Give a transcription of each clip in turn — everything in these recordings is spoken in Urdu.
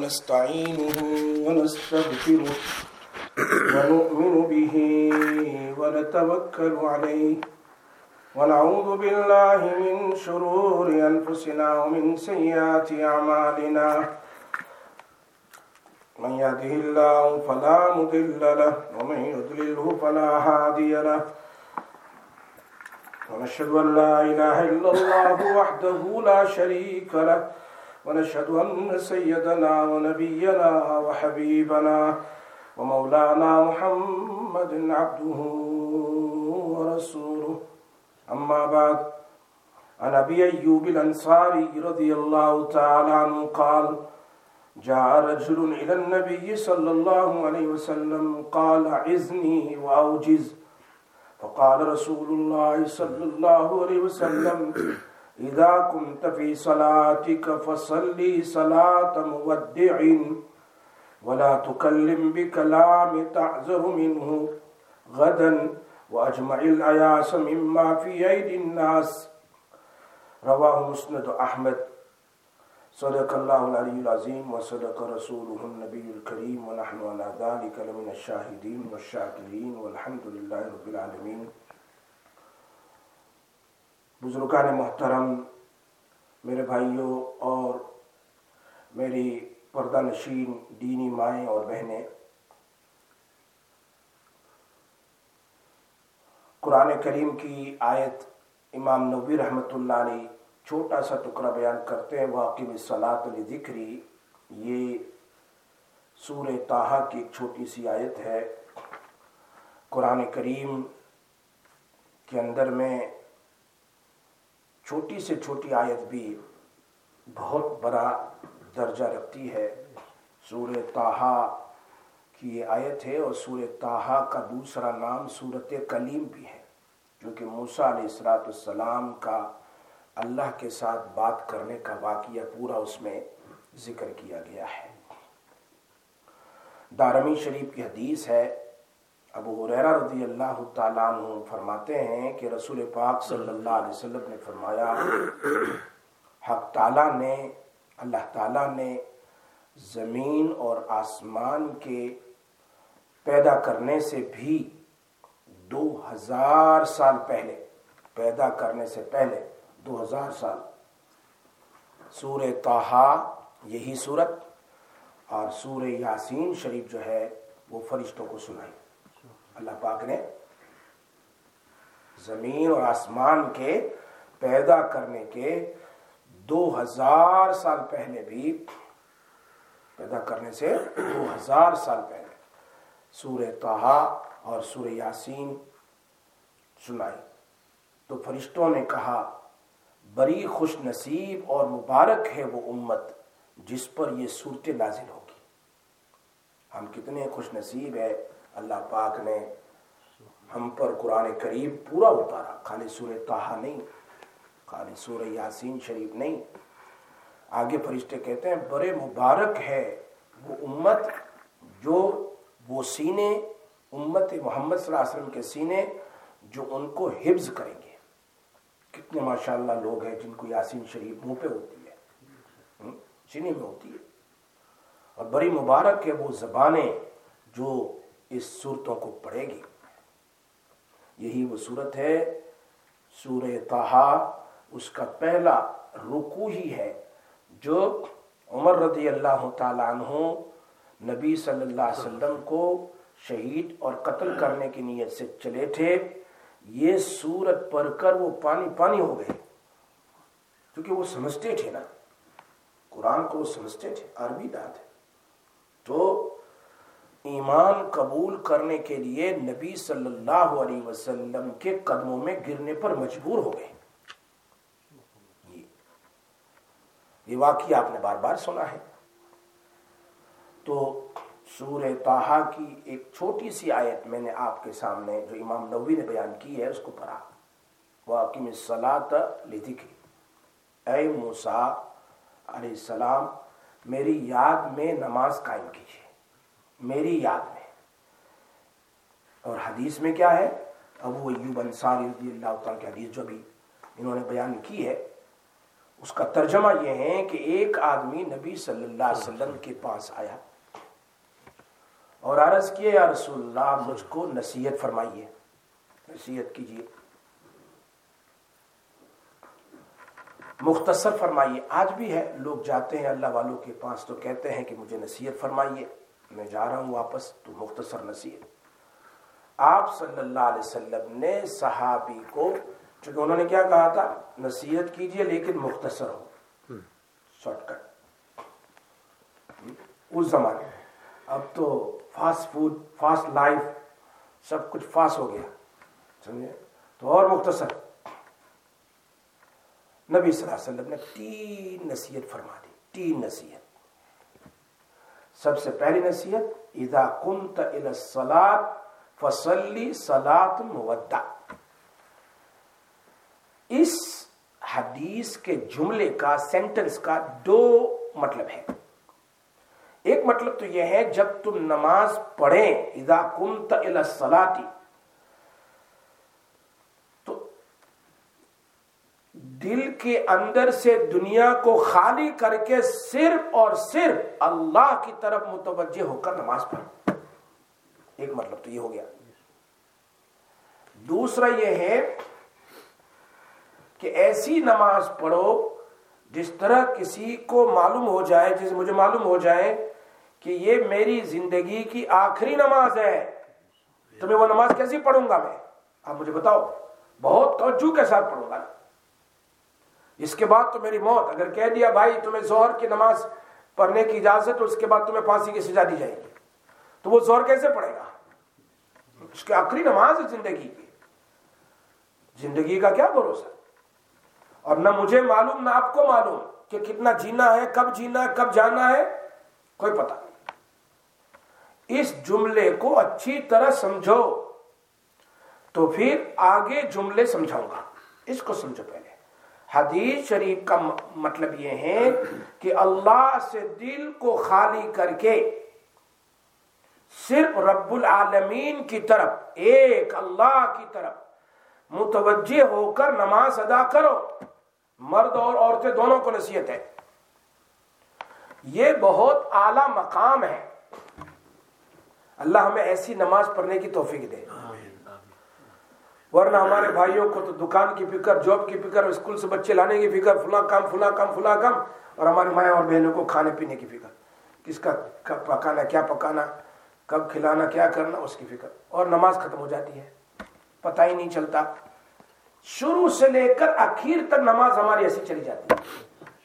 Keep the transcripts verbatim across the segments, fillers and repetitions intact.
ونستعينه ونستغفره ونؤمن به ونتوكل عليه ونعوذ بالله من شرور أنفسنا ومن سيئات أعمالنا من يهده الله فلا مضل له ومن يضلله فلا هادي له ونشهد أن لا إله إلا الله وحده لا شريك له ونشهد أن سيدنا ونبينا وحبيبنا ومولانا محمد عبده ورسوله أما بعد عن أبي أيوب الأنصاري رضي الله تعالى عنه قال جاء رجل إلى النبي صلى الله عليه وسلم قال عزني وأوجز فقال رسول الله صلى الله عليه وسلم إذا كنت في صلاتك فصلي صلاة مودع ولا تكلم بكلام تعذر منه غدا وأجمع الأياس مما في أيدي الناس رواه مسند أحمد صدق الله العلي العظيم وصدق رسوله النبي الكريم ونحن على ذلك لمن الشاهدين والشاكرين والحمد لله رب العالمين. بزرگان محترم، میرے بھائیوں اور میری پردہ نشین دینی مائیں اور بہنیں، قرآن کریم کی آیت امام نووی رحمۃ اللہ علیہ چھوٹا سا ٹکڑا بیان کرتے ہیں، واقم الصلاۃ لذکری. یہ سورہ طٰہٰ کی ایک چھوٹی سی آیت ہے. قرآن کریم کے اندر میں چھوٹی سے چھوٹی آیت بھی بہت بڑا درجہ رکھتی ہے. سورہ طٰہٰ کی یہ آیت ہے اور سورہ طٰہٰ کا دوسرا نام سورۃ کلیم بھی ہے، کیونکہ موسیٰ علیہ الصلوۃ والسلام کا اللہ کے ساتھ بات کرنے کا واقعہ پورا اس میں ذکر کیا گیا ہے. دارمی شریف کی حدیث ہے، ابو ہریرہ رضی اللہ تعالیٰ عنہ فرماتے ہیں کہ رسول پاک صلی اللہ علیہ وسلم نے فرمایا، حق تعالیٰ نے اللہ تعالیٰ نے زمین اور آسمان کے پیدا کرنے سے بھی دو ہزار سال پہلے پیدا کرنے سے پہلے دو ہزار سال سورہ طٰہٰ یہی سورت اور سورہ یاسین شریف جو ہے وہ فرشتوں کو سنائی. اللہ پاک نے زمین اور آسمان کے پیدا کرنے کے دو ہزار سال پہلے بھی پیدا کرنے سے دو ہزار سال پہلے سورہ طٰہٰ اور سورہ یاسین سنائی. تو فرشتوں نے کہا، بڑی خوش نصیب اور مبارک ہے وہ امت جس پر یہ صورت نازل ہوگی. ہم کتنے خوش نصیب ہے، اللہ پاک نے ہم پر قرآن کریم پورا اتارا، خالی سورہ طٰہٰ نہیں، خالی سورہ یاسین شریف نہیں. آگے فرشتے کہتے ہیں بڑے مبارک ہے وہ امت جو وہ سینے امت محمد صلی اللہ علیہ وسلم کے سینے جو ان کو حفظ کریں گے. کتنے ماشاءاللہ لوگ ہیں جن کو یاسین شریف منہ پہ ہوتی ہے، سینے میں ہوتی ہے. اور بڑی مبارک ہے وہ زبانیں جو اس صورتوں کو پڑھے گی. یہی وہ صورت ہے سورہ طٰہٰ. اس کا پہلا رکوع ہی ہے جو عمر رضی اللہ تعالیٰ عنہ نبی صلی اللہ علیہ وسلم کو شہید اور قتل کرنے کی نیت سے چلے تھے. یہ سورت پڑھ کر وہ پانی پانی ہو گئے، کیونکہ وہ سمجھتے تھے نا قرآن کو، وہ سمجھتے تھے، عربی دان تھے. تو ایمان قبول کرنے کے لیے نبی صلی اللہ علیہ وسلم کے قدموں میں گرنے پر مجبور ہو گئے. یہ واقعہ آپ نے بار بار سنا ہے. تو سورہ طٰہٰ کی ایک چھوٹی سی آیت میں نے آپ کے سامنے جو امام نووی نے بیان کی ہے اس کو پڑھا. وَأَقِمِ الصَّلَاةَ لِذِكْرِي، اے موسیٰ علیہ السلام میری یاد میں نماز قائم کیجیے، میری یاد میں. اور حدیث میں کیا ہے؟ ابو ایوب انصاری رضی اللہ تعالیٰ کی حدیث جو بھی انہوں نے بیان کی ہے، اس کا ترجمہ یہ ہے کہ ایک آدمی نبی صلی اللہ علیہ وسلم کے پاس آیا اور عرض کیا یا رسول اللہ مجھ کو نصیحت فرمائیے، نصیحت کیجیے، مختصر فرمائیے۔ آج بھی ہے، لوگ جاتے ہیں اللہ والوں کے پاس تو کہتے ہیں کہ مجھے نصیحت فرمائیے، میں جا رہا ہوں واپس تو مختصر نصیحت۔ آپ صلی اللہ علیہ وسلم نے صحابی کو، چونکہ انہوں نے کیا کہا تھا، نصیحت کیجیے لیکن مختصر ہو، شارٹ کٹ۔ اس زمانے میں، اب تو فاسٹ فوڈ، فاسٹ لائف، سب کچھ فاسٹ ہو گیا، سمجھے، تو اور مختصر۔ نبی صلی اللہ علیہ وسلم نے تین نصیحت فرما دی، تین نصیحت۔ سب سے پہلی نصیحت، اذا قمت الى الصلاۃ فصلی صلاۃ مودع۔ اس حدیث کے جملے کا، سینٹنس کا دو مطلب ہے۔ ایک مطلب تو یہ ہے جب تم نماز پڑھیں، اذا قمت الى الصلاۃ، تو دل کے اندر سے دنیا کو خالی کر کے صرف اور صرف اللہ کی طرف متوجہ ہو کر نماز پڑھ۔ ایک مطلب تو یہ ہو گیا۔ دوسرا یہ ہے کہ ایسی نماز پڑھو جس طرح کسی کو معلوم ہو جائے، جسے مجھے معلوم ہو جائے کہ یہ میری زندگی کی آخری نماز ہے، تو میں وہ نماز کیسی پڑھوں گا؟ میں آپ مجھے بتاؤ، بہت توجہ کے ساتھ پڑھوں گا نا۔ اس کے بعد تو میری موت، اگر کہہ دیا بھائی تمہیں ظہر کی نماز پڑھنے کی اجازت اور اس کے بعد تمہیں پھانسی کی سزا دی جائے گی، تو وہ ظہر کیسے پڑھے گا؟ اس کی آخری نماز ہے زندگی کی، زندگی کا کیا بھروسہ؟ اور نہ مجھے معلوم نہ آپ کو معلوم کہ کتنا جینا ہے، کب جینا ہے، کب جانا ہے، کوئی پتہ نہیں۔ اس جملے کو اچھی طرح سمجھو تو پھر آگے جملے سمجھاؤں گا۔ اس کو سمجھو پہلے۔ حدیث شریف کا مطلب یہ ہے کہ اللہ سے دل کو خالی کر کے صرف رب العالمین کی طرف، ایک اللہ کی طرف متوجہ ہو کر نماز ادا کرو۔ مرد اور عورتیں دونوں کو نصیحت ہے۔ یہ بہت اعلیٰ مقام ہے۔ اللہ ہمیں ایسی نماز پڑھنے کی توفیق دے، ورنہ ہمارے بھائیوں کو تو دکان کی فکر، جاب کی فکر، اسکول سے بچے لانے کی فکر، فلاں کام فلاں کام فلاں کام، اور ہماری مائیں اور بہنوں کو کھانے پینے کی فکر، کس کا کب پکانا، کیا پکانا، کب کھلانا، کیا کرنا، اس کی فکر، اور نماز ختم ہو جاتی ہے، پتہ ہی نہیں چلتا۔ شروع سے لے کر آخر تک نماز ہماری ایسی چلی جاتی ہے۔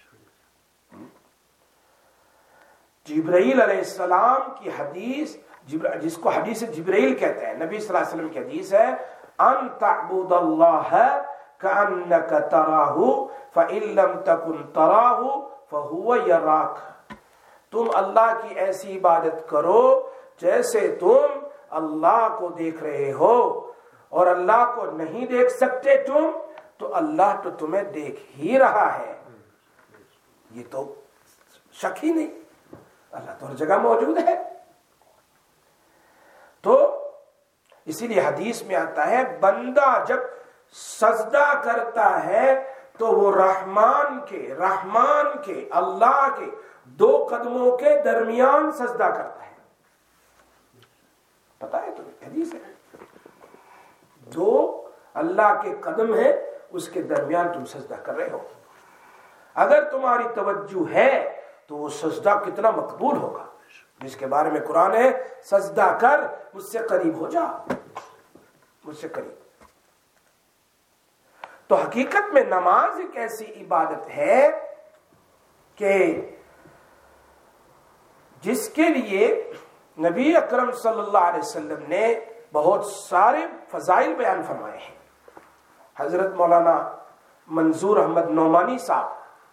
جبرائیل علیہ السلام کی حدیث، جس کو حدیث جبرائیل کہتے ہیں، نبی صلی اللہ علیہ وسلم کی حدیث ہے، ان تعبد اللہ کأنک تراہ فإن لم تکن تراہ فہو یراک۔ تم اللہ کی ایسی عبادت کرو جیسے تم اللہ کو دیکھ رہے ہو، اور اللہ کو نہیں دیکھ سکتے تم تو اللہ تو تمہیں دیکھ ہی رہا ہے۔ یہ تو شک ہی نہیں، اللہ تو ہر جگہ موجود ہے۔ تو اسی لیے حدیث میں آتا ہے بندہ جب سجدہ کرتا ہے تو وہ رحمان کے رحمان کے اللہ کے دو قدموں کے درمیان سجدہ کرتا ہے۔ پتہ ہے تمہیں، حدیث ہے، دو اللہ کے قدم ہے، اس کے درمیان تم سجدہ کر رہے ہو۔ اگر تمہاری توجہ ہے تو وہ سجدہ کتنا مقبول ہوگا، جس کے بارے میں قرآن ہے، سجدہ کر مجھ سے قریب ہو جا، مجھ سے قریب۔ تو حقیقت میں نماز ایک ایسی عبادت ہے کہ جس کے لیے نبی اکرم صلی اللہ علیہ وسلم نے بہت سارے فضائل بیان فرمائے ہیں۔ حضرت مولانا منظور احمد نعمانی صاحب،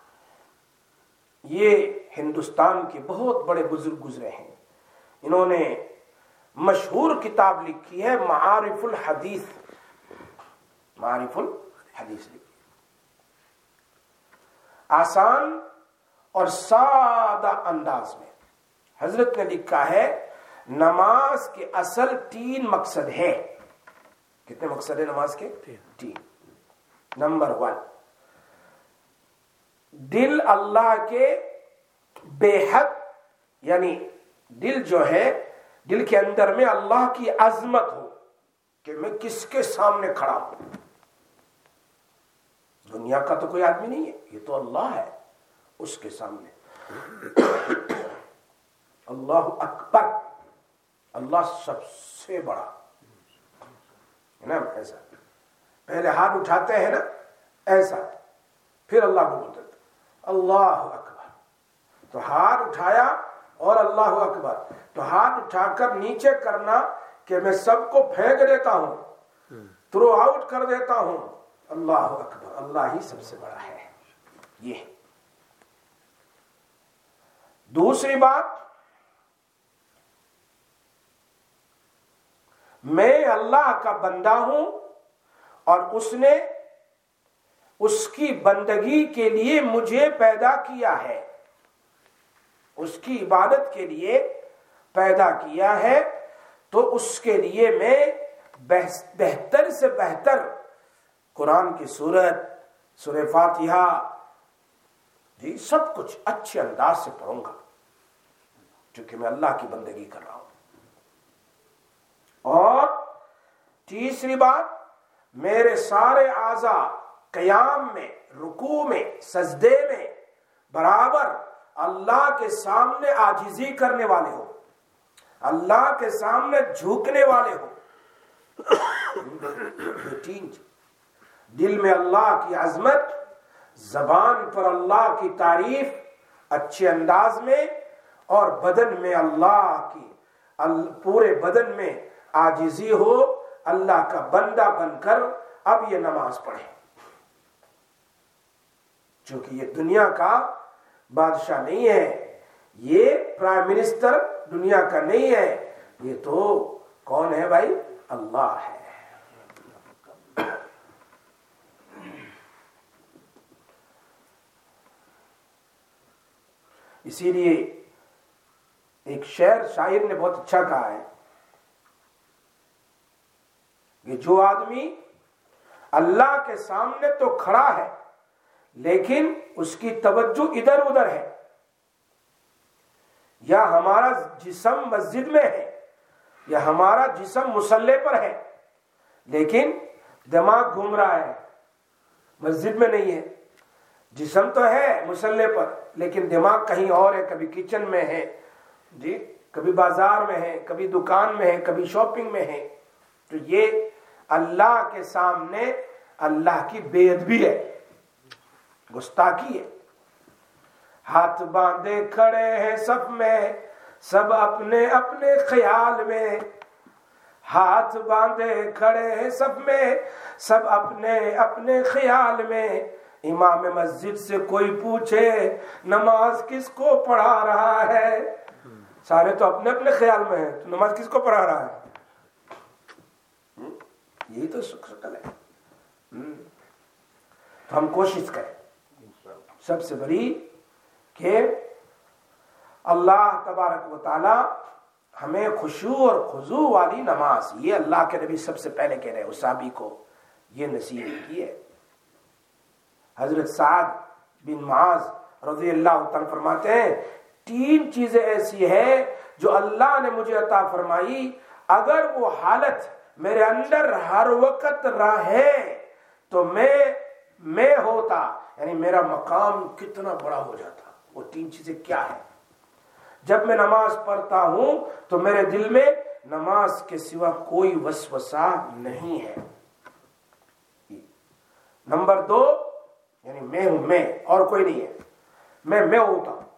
یہ ہندوستان کے بہت بڑے بزرگ گزرے ہیں، انہوں نے مشہور کتاب لکھی ہے معارف الحدیث، معارف الحدیث لکھی، آسان اور سادہ انداز میں۔ حضرت نے لکھا ہے نماز کے اصل تین مقصد ہے۔ کتنے مقصد ہے نماز کے؟ تین۔ نمبر ون، دل اللہ کے بے حد، یعنی دل جو ہے، دل کے اندر میں اللہ کی عظمت ہو کہ میں کس کے سامنے کھڑا ہوں، دنیا کا تو کوئی آدمی نہیں ہے، یہ تو اللہ ہے، اس کے سامنے اللہ اکبر، اللہ سب سے بڑا ہے نا، ایسا پہلے ہاتھ اٹھاتے ہیں نا ایسا، پھر اللہ کو بولتے اللہ اکبر، تو ہاتھ اٹھایا اور اللہ اکبر، تو ہاتھ اٹھا کر نیچے کرنا کہ میں سب کو پھینک دیتا ہوں، تھرو آؤٹ کر دیتا ہوں، اللہ اکبر، اللہ ہی سب سے بڑا ہے۔ یہ دوسری بات، میں اللہ کا بندہ ہوں اور اس نے اس کی بندگی کے لیے مجھے پیدا کیا ہے، اس کی عبادت کے لیے پیدا کیا ہے، تو اس کے لیے میں بہتر سے بہتر قرآن کی سورت، سورہ فاتحہ، جی سب کچھ اچھے انداز سے پڑھوں گا، کیونکہ میں اللہ کی بندگی کر رہا ہوں۔ اور تیسری بات، میرے سارے اعضاء قیام میں، رکوع میں، سجدے میں برابر اللہ کے سامنے عاجزی کرنے والے ہو، اللہ کے سامنے جھکنے والے ہو۔ تین، دل میں اللہ کی عظمت، زبان پر اللہ کی تعریف اچھے انداز میں، اور بدن میں اللہ کی پورے بدن میں عاجزی ہو، اللہ کا بندہ بن کر اب یہ نماز پڑھے، چونکہ یہ دنیا کا بادشاہ نہیں ہے، یہ پرائم منسٹر دنیا کا نہیں ہے، یہ تو کون ہے بھائی؟ اللہ ہے۔ اسی لیے ایک شعر شاعر نے بہت اچھا کہا ہے کہ جو آدمی اللہ کے سامنے تو کھڑا ہے لیکن اس کی توجہ ادھر ادھر ہے، یا ہمارا جسم مسجد میں ہے یا ہمارا جسم مصلی پر ہے لیکن دماغ گھوم رہا ہے، مسجد میں نہیں ہے، جسم تو ہے مصلی پر لیکن دماغ کہیں اور ہے، کبھی کچن میں ہے، جی کبھی بازار میں ہے، کبھی دکان میں ہے، کبھی شاپنگ میں ہے، تو یہ اللہ کے سامنے اللہ کی بے ادبی ہے، گستاخی ہے۔ ہاتھ باندھے کھڑے ہیں صف میں سب اپنے اپنے خیال میں، ہاتھ باندھے کھڑے ہیں صف میں سب اپنے اپنے خیال میں، امام مسجد سے کوئی پوچھے نماز کس کو پڑھا رہا ہے، سارے تو اپنے اپنے خیال میں ہیں، تو نماز کس کو پڑھا رہا ہے؟ یہی تو شکل ہے۔ تو ہم کوشش کریں سب سے بڑی کہ اللہ تبارک و تعالی ہمیں خشوع اور خضوع والی نماز، یہ اللہ کے نبی سب سے پہلے کہہ رہے ہیں، اس صحابی کو یہ نصیحت کی ہے۔ حضرت سعد بن معاذ رضی اللہ تعالیٰ فرماتے ہیں تین چیزیں ایسی ہیں جو اللہ نے مجھے عطا فرمائی، اگر وہ حالت میرے اندر ہر وقت رہے تو میں میں ہوتا، یعنی میرا مقام کتنا بڑا ہو جاتا۔ وہ تین چیزیں کیا ہیں؟ جب میں نماز پڑھتا ہوں تو میرے دل میں نماز کے سوا کوئی وسوسہ نہیں ہے، نمبر دو یعنی میں ہوں، میں اور کوئی نہیں ہے، میں میں ہوتا ہوں۔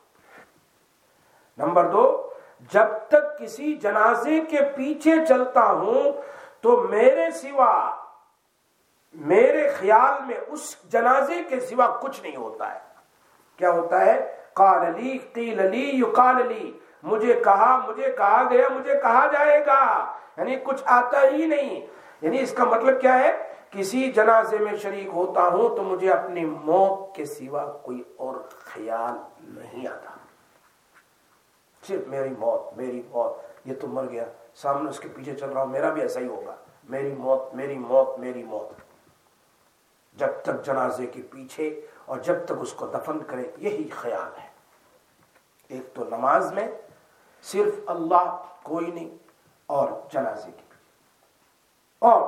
نمبر دو، جب تک کسی جنازے کے پیچھے چلتا ہوں تو میرے سوا، میرے خیال میں اس جنازے کے سوا کچھ نہیں ہوتا ہے۔ کیا ہوتا ہے؟ قال لی قیل لی یقال لی، مجھے کہا، مجھے کہا گیا، مجھے کہا جائے گا، یعنی کچھ آتا ہی نہیں۔ یعنی اس کا مطلب کیا ہے؟ کسی جنازے میں شریک ہوتا ہوں تو مجھے اپنی موت کے سوا کوئی اور خیال نہیں آتا، صرف میری موت، میری موت، یہ تو مر گیا، سامنے اس کے پیچھے چل رہا ہوں، میرا بھی ایسا ہی ہوگا، میری موت، میری موت، میری موت۔ جب تک جنازے کے پیچھے اور جب تک اس کو دفن کرے، یہی خیال ہے۔ ایک تو نماز میں صرف اللہ، کوئی نہیں، اور جنازے کی۔ اور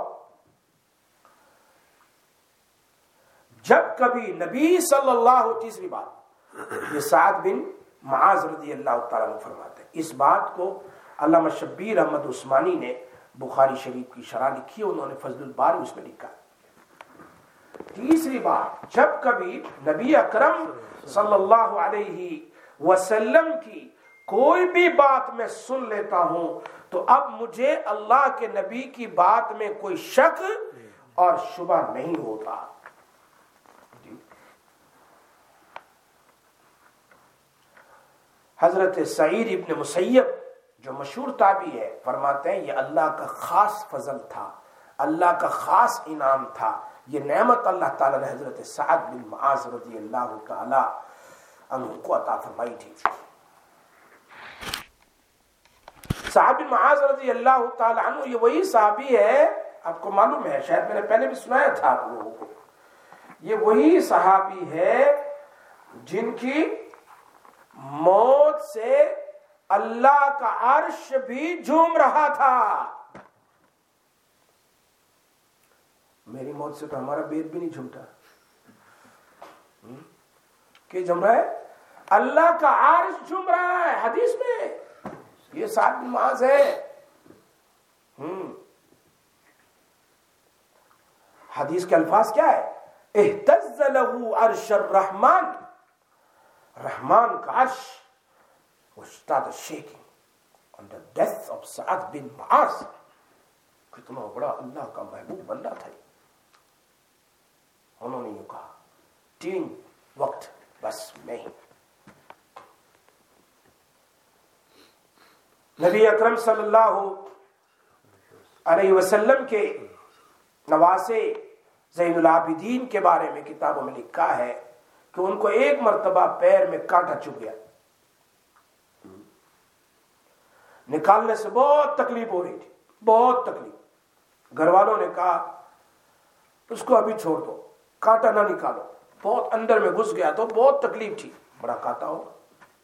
جب کبھی نبی صلی اللہ، تیسری بات، یہ سعد بن معاذ رضی اللہ تعالیٰ عنہ فرماتے ہیں، اس بات کو علامہ شبیر احمد عثمانی نے بخاری شریف کی شرح لکھی، انہوں نے فضل الباری اس میں لکھا۔ تیسری بات، جب کبھی نبی اکرم صلی اللہ علیہ وسلم کی کوئی بھی بات میں سن لیتا ہوں تو اب مجھے اللہ کے نبی کی بات میں کوئی شک اور شبہ نہیں ہوتا۔ حضرت سعید ابن مسیب جو مشہور تابعی ہے، فرماتے ہیں یہ اللہ کا خاص فضل تھا، اللہ کا خاص انعام تھا، یہ نعمت اللہ تعالیٰ نے حضرت سعد بن معاذ رضی اللہ تعالیٰ عنہ کو عطا فرمائی تھی۔ سعد بن معاذ رضی اللہ تعالیٰ عنہ یہ وہی صحابی ہے، آپ کو معلوم ہے، شاید میں نے پہلے بھی سنایا تھا آپ لوگوں کو، یہ وہی صحابی ہے جن کی موت سے اللہ کا عرش بھی جھوم رہا تھا۔ میری موت سے تو ہمارا بیت بھی نہیں جھومتا، کہ جھوم رہا ہے؟ اللہ کا عرش جھوم رہا ہے۔ حدیث میں یہ سعد بن معاذ ہے۔ حدیث کے الفاظ کیا ہے؟ اہتز لہ عرش الرحمن، رحمان کا عرش was started shaking on the death of سعد بن معاذ۔ کتنا بڑا اللہ کا محبوب بندہ تھا۔ انہوں نے یہ کہا تین وقت بس نہیں۔ نبی اکرم صلی اللہ علیہ وسلم کے نواسے زین العابدین کے بارے میں کتابوں میں لکھا ہے کہ ان کو ایک مرتبہ پیر میں کانٹا چبھ گیا، نکالنے سے بہت تکلیف ہو رہی تھی، بہت تکلیف۔ گھر والوں نے کہا اس کو ابھی چھوڑ دو، کانٹا نہ نکالو، بہت اندر میں گھس گیا تو بہت تکلیف تھی، بڑا کانٹا ہوگا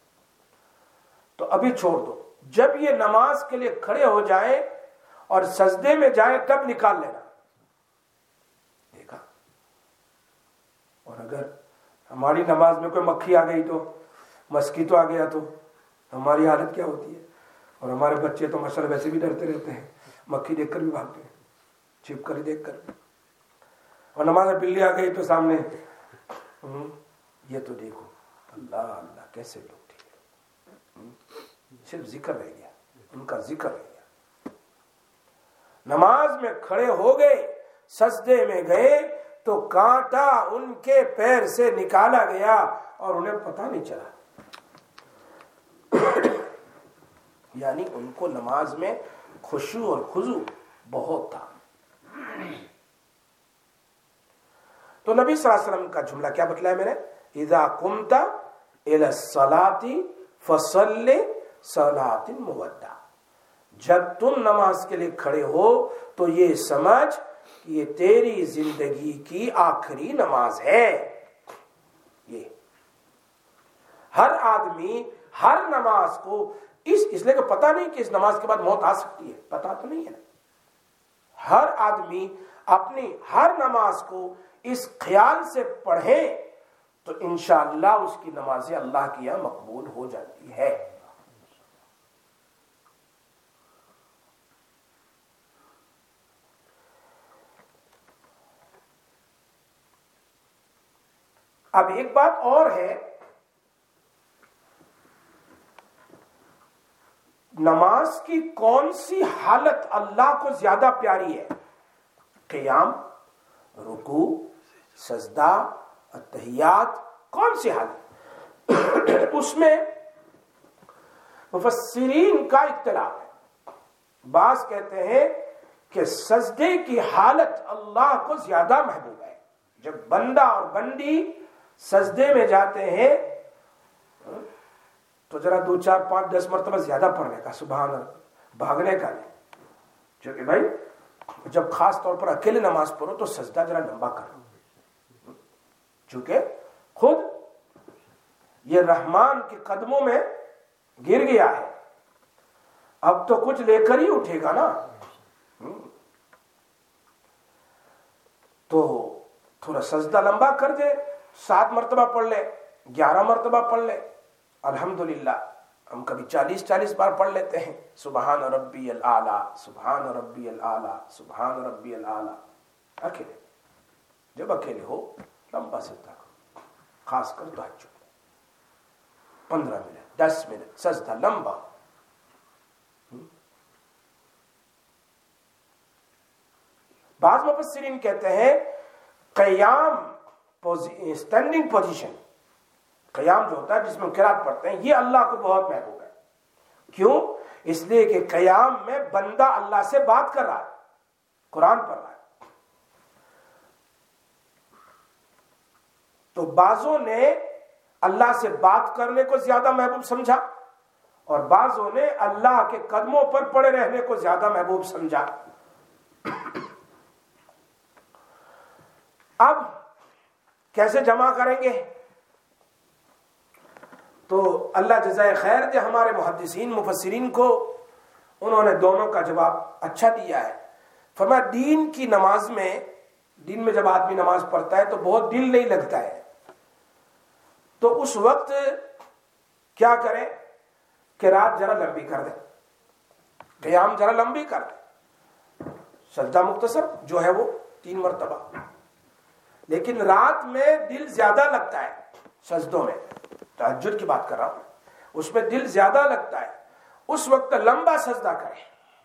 تو ابھی چھوڑ دو، جب یہ نماز کے لیے کھڑے ہو جائیں اور سجدے میں جائیں تب نکال لینا۔ دیکھا، اور اگر ہماری نماز میں کوئی مکھی آ گئی تو، مسکیتو آ گیا تو ہماری حالت کیا ہوتی ہے؟ اور ہمارے بچے تو ماشاءاللہ ویسے بھی ڈرتے رہتے ہیں، مکھی دیکھ کر بھی بھاگتے ہیں، چھپ کر دیکھ کر۔ اور نماز میں بلی آ گئی تو سامنے، یہ تو دیکھو اللہ اللہ کیسے لوگ تھے، صرف ذکر رہ گیا، ان کا ذکر رہ گیا۔ نماز میں کھڑے ہو گئے، سجدے میں گئے تو کانٹا ان کے پیر سے نکالا گیا اور انہیں پتہ نہیں چلا۔ یعنی ان کو نماز میں خشوع اور خضوع بہت تھا۔ تو نبی صلی اللہ علیہ وسلم کا جملہ کیا بتلایا میں نے؟ اذا قمت الى الصلاة فصل صلاة مودع، جب تم نماز کے لیے کھڑے ہو تو یہ سمجھ کہ یہ تیری زندگی کی آخری نماز ہے۔ یہ ہر آدمی ہر نماز کو اس اس لیے کہ پتہ نہیں کہ اس نماز کے بعد موت آ سکتی ہے، پتہ تو نہیں ہے۔ ہر آدمی اپنی ہر نماز کو اس خیال سے پڑھے تو انشاءاللہ اس کی نمازیں اللہ کی یہاں مقبول ہو جاتی ہے۔ اب ایک بات اور ہے، نماز کی کون سی حالت اللہ کو زیادہ پیاری ہے؟ قیام، رکوع، سجدہ، التحیات، کون سی حالت؟ اس میں مفسرین کا اختلاف ہے۔ بعض کہتے ہیں کہ سجدے کی حالت اللہ کو زیادہ محبوب ہے۔ جب بندہ اور بندی سجدے میں جاتے ہیں تو ذرا دو چار پانچ دس مرتبہ زیادہ پڑھنے کا، سبحان اللہ، بھاگنے کا نہیں۔ جو کہ بھائی جب خاص طور پر اکیلے نماز پڑھو تو سجدہ ذرا لمبا کرو، چونکہ خود یہ رحمان کے قدموں میں گر گیا ہے، اب تو کچھ لے کر ہی اٹھے گا نا. تو تھوڑا سجدہ لمبا کر دے، سات مرتبہ پڑھ لے، گیارہ مرتبہ پڑھ لے. الحمدللہ ہم کبھی چالیس چالیس بار پڑھ لیتے ہیں، سبحان ربی الاعلیٰ، سبحان ربی الاعلیٰ، سبحان ربی الاعلیٰ. اکیلے جب اکیلے ہو لمبا سجدہ کرو، خاص کر تہجد پندرہ منٹ دس منٹ سجدہ لمبا. بعض مفسرین کہتے ہیں قیام اسٹینڈنگ پوزیشن، قیام جو ہوتا ہے جس میں قرات پڑھتے ہیں، یہ اللہ کو بہت محبوب ہے. کیوں؟ اس لیے کہ قیام میں بندہ اللہ سے بات کر رہا ہے، قرآن پڑھ رہا ہے. تو بعضوں نے اللہ سے بات کرنے کو زیادہ محبوب سمجھا اور بعضوں نے اللہ کے قدموں پر پڑے رہنے کو زیادہ محبوب سمجھا. اب کیسے جمع کریں گے؟ تو اللہ جزائے خیر دے ہمارے محدثین مفسرین کو، انہوں نے دونوں کا جواب اچھا دیا ہے. فرمایا دین کی نماز میں، دین میں جب آدمی نماز پڑھتا ہے تو بہت دل نہیں لگتا ہے، تو اس وقت کیا کریں کہ رات ذرا لمبی کر دیں، قیام ذرا لمبی کر دیں، سجدہ مختصر جو ہے وہ تین مرتبہ. لیکن رات میں دل زیادہ لگتا ہے سجدوں میں، تہجد کی بات کر رہا ہوں، اس میں دل زیادہ لگتا ہے، اس وقت لمبا سجدہ کریں.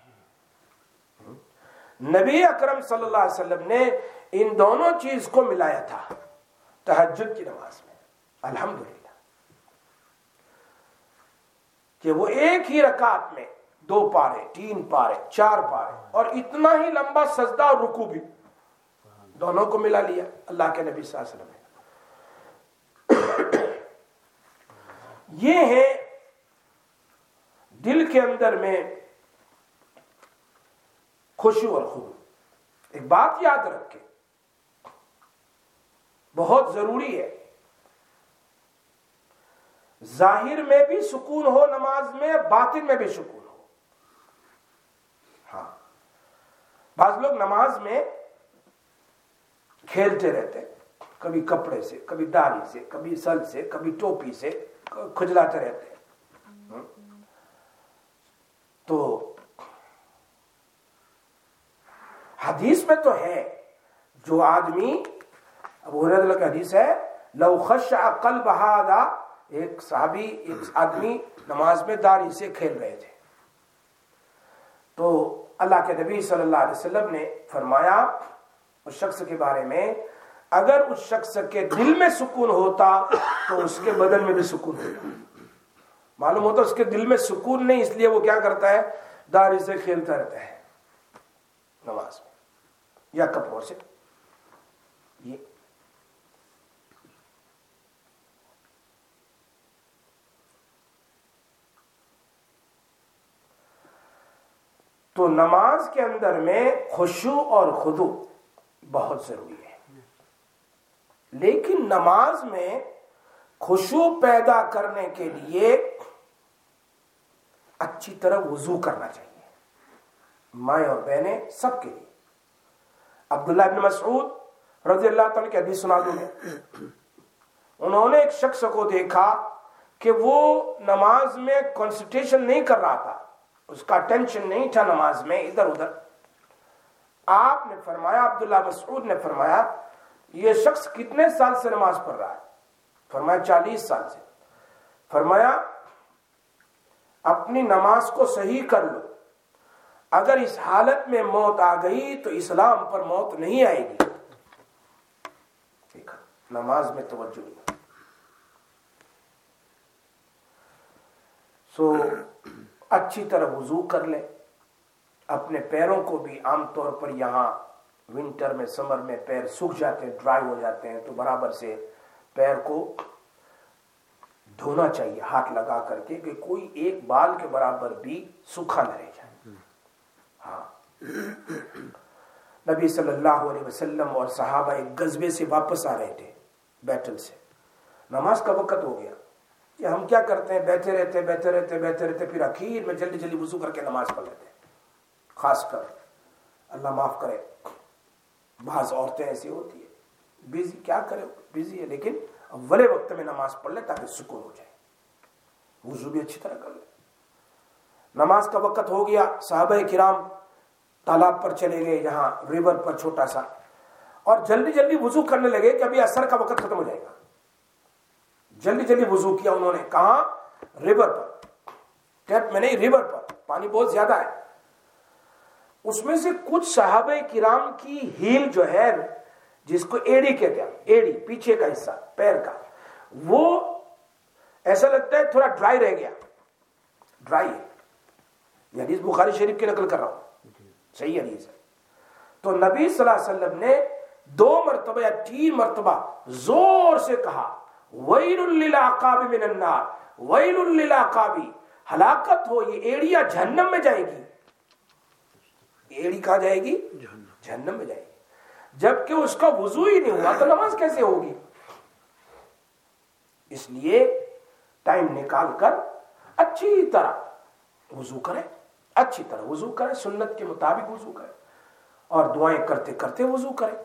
نبی اکرم صلی اللہ علیہ وسلم نے ان دونوں چیز کو ملایا تھا تہجد کی نماز میں. الحمدللہ کہ وہ ایک ہی رکعت میں دو پارے، تین پارے، چار پارے اور اتنا ہی لمبا سجدہ اور رکوع بھی دونوں کو ملا لیا اللہ کے نبی صلی اللہ علیہ وسلم نے. یہ ہے دل کے اندر میں خشوع اور خضوع. ایک بات یاد رکھیں، بہت ضروری ہے، ظاہر میں بھی سکون ہو نماز میں، باطن میں بھی سکون ہو. ہاں بعض لوگ نماز میں کھیلتے رہتے ہیں، کبھی کپڑے سے، کبھی داڑھی سے، کبھی سل سے، کبھی ٹوپی سے کھجلاتے رہتے ہیں. تو حدیث میں تو ہے، جو آدمی، ابو ہریرہ کی حدیث ہے، لو خشع قلب ھذا، ایک صحابی، ایک آدمی نماز میں داڑھی سے کھیل رہے تھے، تو اللہ کے نبی صلی اللہ علیہ وسلم نے فرمایا اس شخص کے بارے میں، اگر اس شخص کے دل میں سکون ہوتا تو اس کے بدن میں بھی سکون ہوتا. معلوم ہوتا اس کے دل میں سکون نہیں، اس لیے وہ کیا کرتا ہے، داڑھی سے کھیلتا رہتا ہے نماز میں یا کپڑوں سے. یہ تو نماز کے اندر میں خشوع اور خضوع بہت ضروری ہے. لیکن نماز میں خشوع پیدا کرنے کے لیے اچھی طرح وضو کرنا چاہیے، مائیں اور بہنیں سب کے لیے. عبداللہ بن مسعود رضی اللہ تعالیٰ کی حدیث سنا دوں گے، انہوں نے ایک شخص کو دیکھا کہ وہ نماز میں کنسنٹریشن نہیں کر رہا تھا، اس کا ٹینشن نہیں تھا نماز میں، ادھر ادھر. آپ نے فرمایا، عبداللہ مسعود نے فرمایا، یہ شخص کتنے سال سے نماز پڑھ رہا ہے؟ فرمایا چالیس سال سے. فرمایا اپنی نماز کو صحیح کر لو، اگر اس حالت میں موت آ گئی تو اسلام پر موت نہیں آئے گی. نماز میں توجہ نہیں. سو اچھی طرح وضو کر لیں. اپنے پیروں کو بھی، عام طور پر یہاں ونٹر میں، سمر میں پیر سوکھ جاتے ہیں، ڈرائی ہو جاتے ہیں، تو برابر سے پیر کو دھونا چاہیے ہاتھ لگا کر کے، کہ کوئی ایک بال کے برابر بھی سوکھا نہ رہ جائے. ہاں نبی صلی اللہ علیہ وسلم اور صحابہ ایک غزوے سے واپس آ رہے تھے بیٹل سے. نماز کا وقت ہو گیا کہ ہم کیا کرتے ہیں, بیٹھے رہتے بیٹھے رہتے بیٹھے رہتے پھر اخیر میں جلدی جلدی وضو کر کے نماز پڑھ لیتے ہیں. خاص کر اللہ معاف کرے بعض عورتیں ایسی ہوتی ہے, بزی, کیا کرے بزی ہے, لیکن اولے وقت میں نماز پڑھ لے تاکہ سکون ہو جائے, وضو بھی اچھی طرح کر لے. نماز کا وقت ہو گیا, صحابہ کرام تالاب پر چلے گئے, جہاں ریور پر چھوٹا سا, اور جلدی جلدی وضو کرنے لگے کہ ابھی عصر کا وقت ختم ہو جائے گا. جلدی جلدی وضو کیا انہوں نے. کہاں؟ ریور پر, ٹیپ میں نہیں, ریور پر. پانی بہت زیادہ ہے. اس میں سے کچھ صحابہ کرام کی ہیل جو ہے, جس کو ایڑی کہتے ہیں, ایڑی پیچھے کا حصہ پیر کا, وہ ایسا لگتا ہے تھوڑا ڈرائی رہ گیا. ڈرائی ہے, یہ حدیث بخاری شریف کی نقل کر رہا ہوں, صحیح حدیث ہے. تو نبی صلی اللہ علیہ وسلم نے دو مرتبہ یا تین مرتبہ زور سے کہا, وَيْلٌ لِلْعَقَابِ مِنَ النَّارِ, وَيْلٌ لِلْعَقَابِ, ہلاکت ہو, یہ ایڑیاں جہنم میں جائے گی. ایڑی کہاں جائے گی؟ جہنم میں جائے گی. جبکہ اس کا وضو ہی نہیں ہوا تو نماز کیسے ہوگی؟ اس لیے ٹائم نکال کر اچھی طرح وضو کرے, اچھی طرح وضو کرے, سنت کے مطابق وضو کرے, اور دعائیں کرتے کرتے وضو کرے.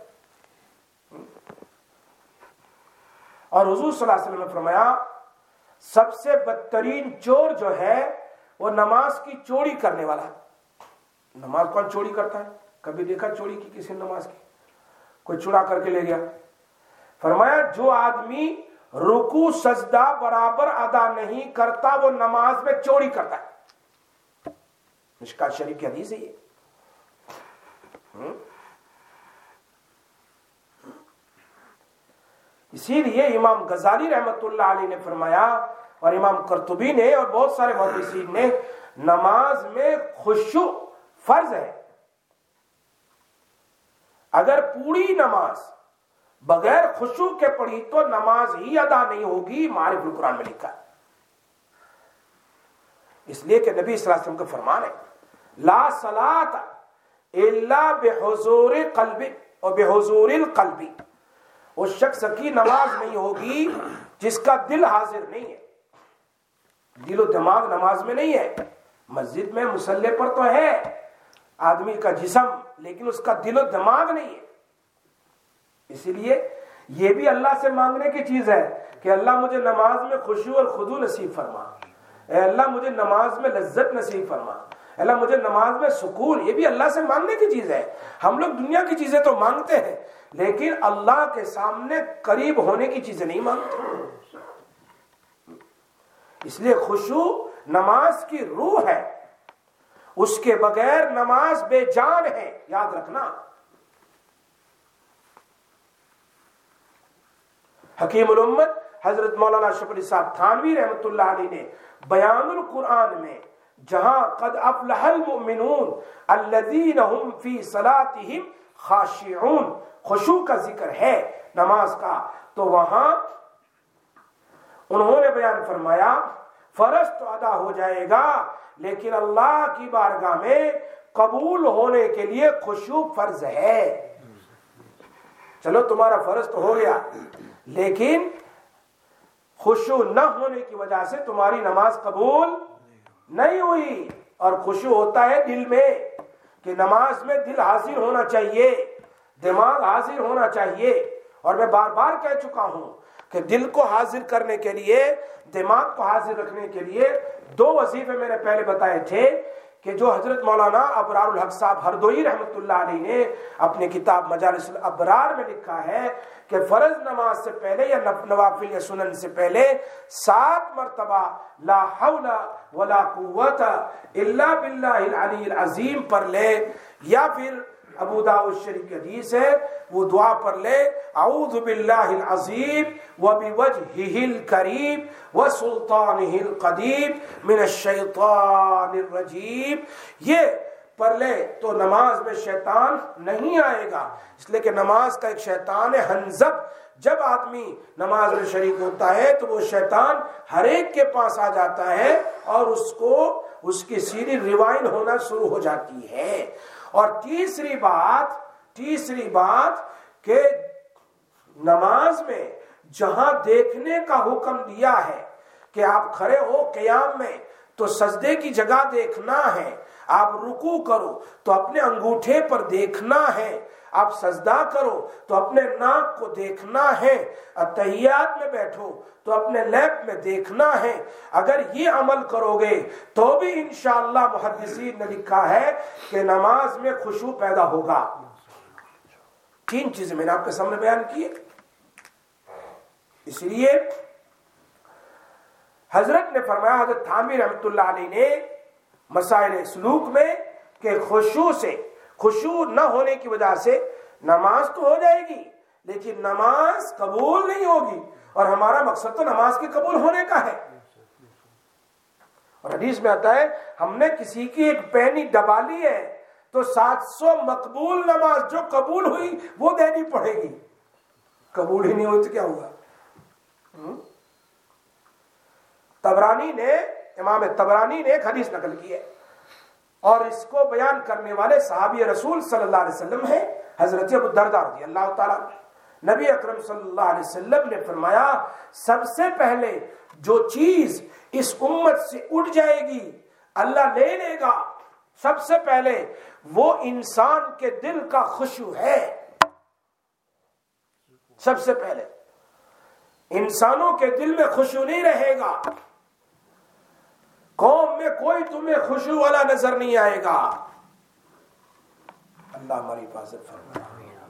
اور حضور صلی اللہ علیہ وسلم نے فرمایا سب سے بدترین چور جو ہے وہ نماز کی چوری کرنے والا ہے. نماز کون چوری کرتا ہے؟ کبھی دیکھا چوری کی کسی نے نماز کی؟ کوئی چرا کر کے لے گیا. فرمایا جو آدمی رکوع سجدہ برابر ادا نہیں کرتا وہ نماز میں چوری کرتا ہے. مشکات شریف کی حدیث ہے یہ. اسی لیے امام غزالی رحمت اللہ علیہ نے فرمایا, اور امام قرطبی نے, اور بہت سارے محدثین نے, نماز میں خشوع فرض ہے. اگر پوری نماز بغیر خشوع کے پڑھی تو نماز ہی ادا نہیں ہوگی, معارف القرآن میں لکھا ہے. اس لیے کہ نبی صلی اللہ علیہ وسلم کا فرمان ہے, لا صلاۃ الا بحضور قلب اور بحضور القلب, اس شخص کی نماز نہیں ہوگی جس کا دل حاضر نہیں ہے. دل و دماغ نماز میں نہیں ہے. مسجد میں مصلی پر تو ہے آدمی کا جسم, لیکن اس کا دل و دماغ نہیں ہے. اسی لیے یہ بھی اللہ سے مانگنے کی چیز ہے کہ اللہ مجھے نماز میں خشوع اور خضوع نصیب فرما, اے اللہ مجھے نماز میں لذت نصیب فرما, اے اللہ مجھے نماز میں سکون. یہ بھی اللہ سے مانگنے کی چیز ہے. ہم لوگ دنیا کی چیزیں تو مانگتے ہیں, لیکن اللہ کے سامنے قریب ہونے کی چیزیں نہیں مانگتے. اس لیے خشوع نماز کی روح ہے, اس کے بغیر نماز بے جان ہے, یاد رکھنا. حکیم الامت حضرت مولانا اشرف علی صاحب تھانوی رحمت اللہ علیہ نے بیان القرآن میں جہاں قد افلح المؤمنون الذین هم فی صلاتهم خاشعون خشوع کا ذکر ہے نماز کا, تو وہاں انہوں نے بیان فرمایا فرض تو ادا ہو جائے گا, لیکن اللہ کی بارگاہ میں قبول ہونے کے لیے خشوع فرض ہے. چلو تمہارا فرض تو ہو گیا, لیکن خشوع نہ ہونے کی وجہ سے تمہاری نماز قبول نہیں ہوئی. اور خشوع ہوتا ہے دل میں, کہ نماز میں دل حاضر ہونا چاہیے, دماغ حاضر ہونا چاہیے. اور میں بار بار کہہ چکا ہوں کہ دل کو حاضر کرنے کے لیے, دماغ کو حاضر رکھنے کے لیے دو وظیفے میں نے پہلے بتائے تھے, کہ جو حضرت مولانا ابرار الحق صاحب ہردوئی رحمت اللہ علیہ نے اپنی کتاب مجالس الابرار میں لکھا ہے کہ فرض نماز سے پہلے یا نوافل یا سنن سے پہلے سات مرتبہ لا حول ولا قوت الا باللہ العلی العظیم پڑھ لے, یا پھر ابو داؤد شریف کی حدیث ہے وہ دعا پڑھ لے, اعوذ باللہ العظیم وبوجہہ الکریم وسلطانہ القدیم من الشیطان الرجیم. یہ پڑھ لے تو نماز میں شیطان نہیں آئے گا, اس لیے کہ نماز کا ایک شیطان ہے حنزب. جب آدمی نماز میں شریک ہوتا ہے تو وہ شیطان ہر ایک کے پاس آ جاتا ہے اور اس کو اس کی سیڑھی ریوائن ہونا شروع ہو جاتی ہے. اور تیسری بات تیسری بات کہ نماز میں جہاں دیکھنے کا حکم دیا ہے کہ آپ کھڑے ہو قیام میں تو سجدے کی جگہ دیکھنا ہے، آپ رکوع کرو تو اپنے انگوٹھے پر دیکھنا ہے، آپ سجدہ کرو تو اپنے ناک کو دیکھنا ہے، اتحیات میں بیٹھو تو اپنے لیب میں دیکھنا ہے. اگر یہ عمل کرو گے تو بھی انشاءاللہ محدثین نے لکھا ہے کہ نماز میں خشوع پیدا ہوگا. تین چیزیں میں نے آپ کے سامنے بیان کی ہے. اس لیے حضرت نے فرمایا، حضرت تھانوی رحمۃ اللہ علیہ نے مسائل سلوک میں، کہ خشوع سے خشوع نہ ہونے کی وجہ سے نماز تو ہو جائے گی لیکن نماز قبول نہیں ہوگی، اور ہمارا مقصد تو نماز کے قبول ہونے کا ہے. اور حدیث میں آتا ہے ہم نے کسی کی ایک پینی دبا لی ہے تو سات سو مقبول نماز جو قبول ہوئی وہ دینی پڑے گی. قبول ہی نہیں ہوئی تو کیا ہوا؟ طبرانی نے امام طبرانی نے ایک حدیث نقل کی ہے، اور اس کو بیان کرنے والے صحابی رسول صلی اللہ علیہ وسلم ہیں حضرت ابو الدرداء رضی اللہ تعالیٰ. نبی اکرم صلی اللہ علیہ وسلم نے فرمایا سب سے پہلے جو چیز اس امت سے اٹھ جائے گی اللہ لے لے گا، سب سے پہلے وہ انسان کے دل کا خشوع ہے. سب سے پہلے انسانوں کے دل میں خشوع نہیں رہے گا، قوم میں کوئی تمہیں خشوع والا نظر نہیں آئے گا. اللہ ہماری حفاظت فرمائے.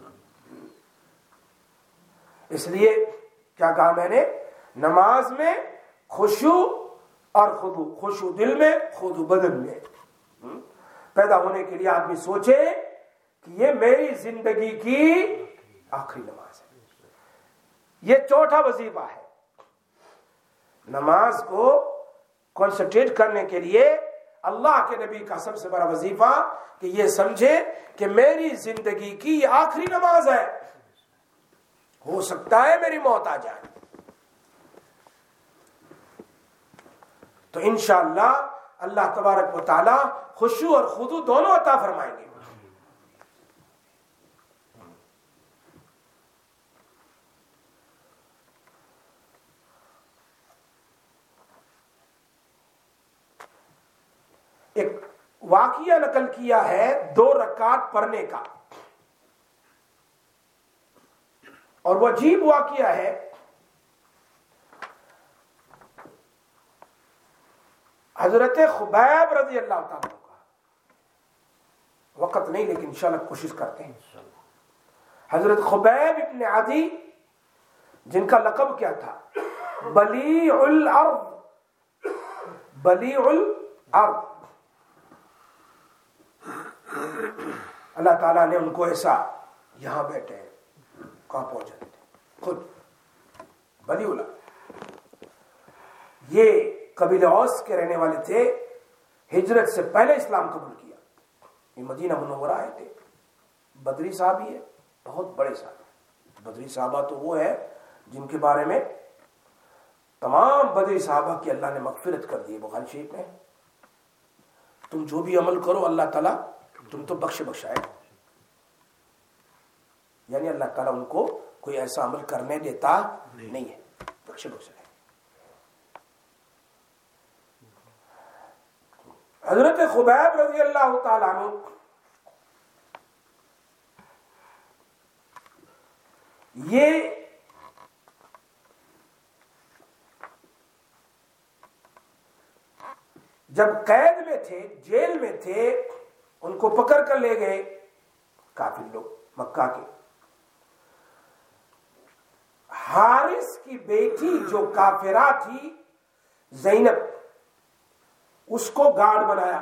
اس لیے کیا کہا میں نے؟ نماز میں خشوع اور خضوع، خشوع دل میں، خضوع بدن میں پیدا ہونے کے لیے آدمی سوچے کہ یہ میری زندگی کی آخری نماز ہے. یہ چوتھا وظیفہ ہے. نماز کو کنسنٹریٹ کرنے کے لیے اللہ کے نبی کا سب سے بڑا وظیفہ کہ یہ سمجھے کہ میری زندگی کی یہ آخری نماز ہے، ہو سکتا ہے میری موت آ جائے. تو انشاءاللہ اللہ تبارک و تعالی خشوع اور خضوع دونوں عطا فرمائیں گے. ایک واقعہ نقل کیا ہے دو رکعت پڑھنے کا، اور وہ عجیب واقعہ ہے. حضرت خبیب رضی اللہ تعالیٰ کا، وقت نہیں لیکن انشاءاللہ کوشش کرتے ہیں. حضرت خبیب ابن عدی جن کا لقب کیا تھا؟ بلیع الارض. بلیع الارض. اللہ تعالیٰ نے ان کو ایسا، یہاں بیٹھے ہیں کہاں پہنچ جاتے تھے خود بلیع الارض. یہ قبیلہ اوس کے رہنے والے تھے، ہجرت سے پہلے اسلام قبول کیا. یہ مدینہ منورہ آئے تھے. بدری صحابی ہے، بہت بڑے صحابہ. بدری صحابہ تو وہ ہے جن کے بارے میں تمام بدری صحابہ کی اللہ نے مغفرت کر دی. بخاری شریف میں تم جو بھی عمل کرو اللہ تعالیٰ تم تو بخش بخشائے، یعنی اللہ تعالیٰ ان کو کوئی ایسا عمل کرنے دیتا نہیں ہے، بخش بخشائے. حضرت خبیب رضی اللہ تعالیٰ عنہ یہ جب قید میں تھے، جیل میں تھے، ان کو پکڑ کر لے گئے کافر لوگ مکہ کے. حارث کی بیٹی جو کافرہ تھی زینب، اس کو گارڈ بنایا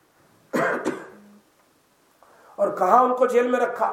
اور کہاں ان کو جیل میں رکھا.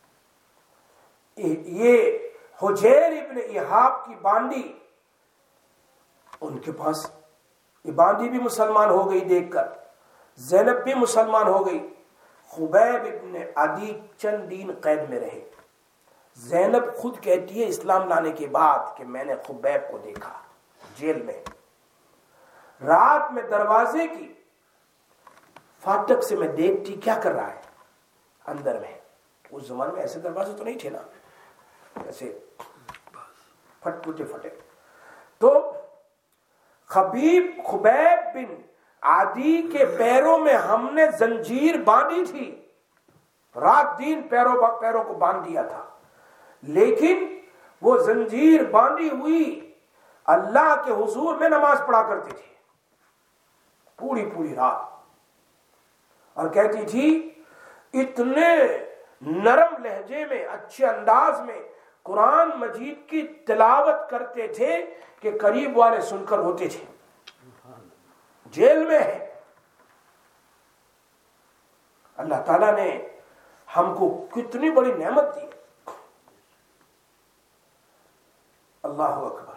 یہ حجیر ابن ایہاب کی بانڈی ان کے پاس، یہ بانڈی بھی مسلمان ہو گئی دیکھ کر، زینب بھی مسلمان ہو گئی. خبیب ابن عدی چند دن قید میں رہے. زینب خود کہتی ہے اسلام لانے کے بعد کہ میں نے خبیب کو دیکھا جیل میں، رات میں دروازے کی فاٹک سے میں دیکھتی کیا کر رہا ہے اندر میں. اس زمانے میں ایسے دروازے تو نہیں تھے نا، ایسے پھٹ ٹوٹے پھٹے. تو خبیب خبیب بن عادی کے پیروں میں ہم نے زنجیر باندھی تھی, رات دن پیروں پیروں کو باندھ دیا تھا, لیکن وہ زنجیر باندھی ہوئی اللہ کے حضور میں نماز پڑھا کرتی تھی پوری پوری رات, اور کہتی تھی اتنے نرم لہجے میں اچھے انداز میں قرآن مجید کی تلاوت کرتے تھے کہ قریب والے سن کر ہوتے تھے جیل میں ہے. اللہ تعالیٰ نے ہم کو کتنی بڑی نعمت دی. اللہ اکبر.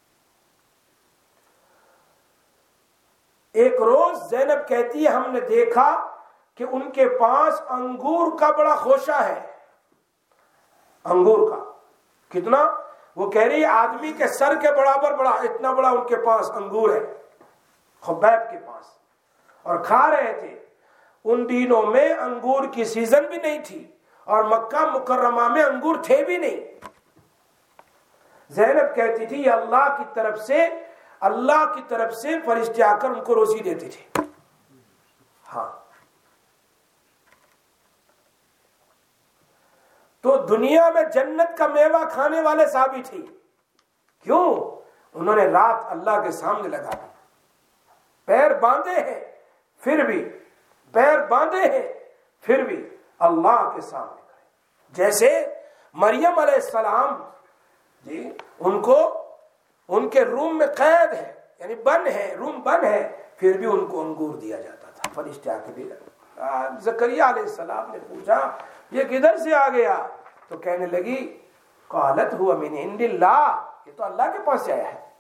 ایک روز زینب کہتی ہے ہم نے دیکھا کہ ان کے پاس انگور کا بڑا خوشہ ہے. انگور کا کتنا؟ وہ کہہ رہی ہے آدمی کے سر کے برابر بڑا, اتنا بڑا ان کے پاس انگور ہے خبیب کے پاس, اور کھا رہے تھے. ان دنوں میں انگور کی سیزن بھی نہیں تھی اور مکہ مکرمہ میں انگور تھے بھی نہیں. زینب کہتی تھی یہ اللہ کی طرف سے اللہ کی طرف سے فرشتے آ کر ان کو روزی دیتے تھے. ہاں, تو دنیا میں جنت کا میوہ کھانے والے صحابی تھے. کیوں؟ انہوں نے رات اللہ کے سامنے لگا دی, پیر باندھے ہیں پھر بھی پیر باندھے ہیں پھر بھی اللہ کے سامنے کھڑے. جیسے مریم علیہ السلام جی ان کو ان کے روم میں قید ہے, یعنی بند ہے, روم بند ہے, پھر بھی ان کو انگور دیا جاتا تھا. فرشتے آ کے دے گئے. زکریا علیہ السلام نے پوچھا یہ کدھر سے آ گیا؟ تو کہنے لگی قالت ہوا من عند اللہ, یہ تو اللہ کے پاس سے آیا ہے.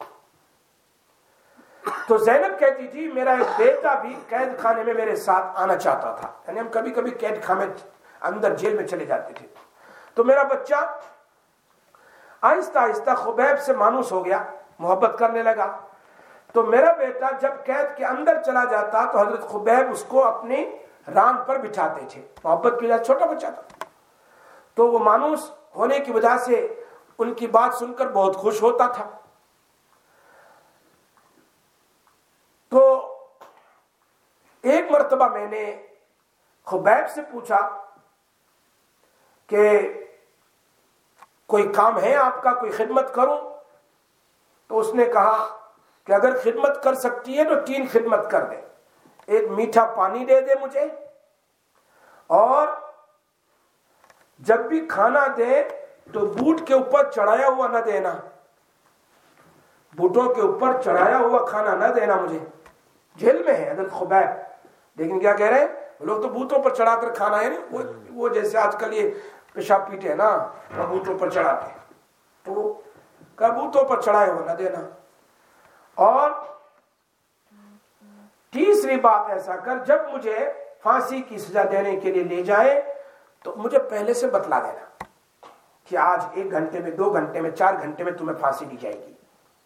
تو زینب کہتی تھی میرا ایک بیٹا بھی قید خانے میں میرے ساتھ آنا چاہتا تھا, یعنی ہم کبھی کبھی قید خانے اندر جیل میں چلے جاتے تھے. تو میرا بچہ آہستہ آہستہ خبیب سے مانوس ہو گیا, محبت کرنے لگا. تو میرا بیٹا جب قید کے اندر چلا جاتا تو حضرت خبیب اس کو اپنی ران پر بٹھاتے تھے, محبت کی وجہ, چھوٹا بچہ تھا. تو وہ مانوس ہونے کی وجہ سے ان کی بات سن کر بہت خوش ہوتا تھا. تو ایک مرتبہ میں نے خبیب سے پوچھا کہ کوئی کام ہے آپ کا, کوئی خدمت کروں؟ تو اس نے کہا کہ اگر خدمت کر سکتی ہے تو تین خدمت کر دے. ایک میٹھا پانی دے دے مجھے, اور جب بھی کھانا دے تو بوٹ کے اوپر چڑھایا ہوا نہ دینا, بوٹوں کے اوپر چڑھایا ہوا کھانا نہ دینا مجھے. جیل میں ہے حضرت خبیب, لیکن کیا کہہ رہے ہیں لوگ تو بوٹوں پر چڑھا کر کھانا ہے نا, وہ, وہ جیسے آج کل یہ پیشاب پیٹے ہیں نا, وہ بوٹوں پر چڑھاتے ہیں, تو کہا بوٹوں پر چڑھائے ہوا نہ دینا. اور تیسری بات ایسا کر, جب مجھے پھانسی کی سزا دینے کے لیے لے جائے تو مجھے پہلے سے بتلا دینا کہ آج ایک گھنٹے میں, دو گھنٹے میں, چار گھنٹے میں تمہیں پھانسی دی جائے گی.